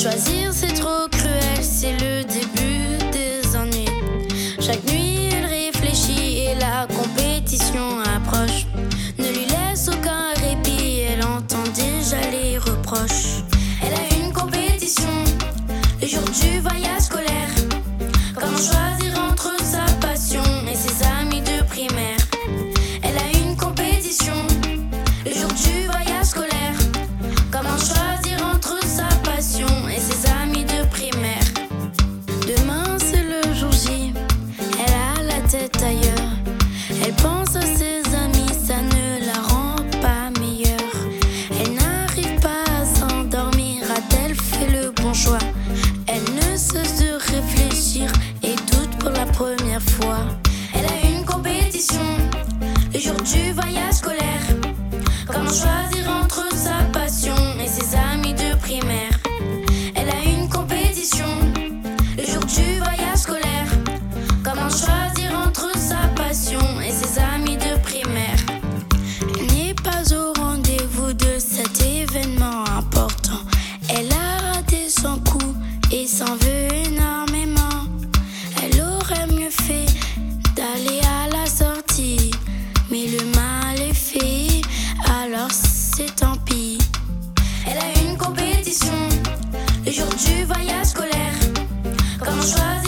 Choisir c'est trop cruel, c'est le début des ennuis. Chaque nuit elle réfléchit et la compétition approche. Ne lui laisse aucun répit, elle entend déjà les reproches. Elle a une compétition, le jour du voyage scolaire. Comment choisir entre sa passion et ses amis de primaire? Elle a une compétition, le jour du voyage scolaire. Comment choisir entre sa passion et ses amis de primaire? Demain c'est le jour J, elle a la tête ailleurs. Elle pense à ses amis, ça ne la rend pas meilleure. Elle n'arrive pas à s'endormir, a-t-elle fait le bon choix? Elle ne cesse de réfléchir et doute pour la première fois. Elle a une compétition, le jour du voyage scolaire. Comment choisir entre sa passion et ses amis de primaire? Elle a une compétition, le jour du voyage scolaire. Comment choisir entre sa passion et ses amis de primaire? Elle n'est pas au rendez-vous de cet événement important. Elle a raté son coup et s'en veut énormément. Elle aurait mieux fait d'aller à la sortie, mais le mal est fait, alors c'est tant pis. Elle a une compétition, le jour du voyage scolaire. Comment choisir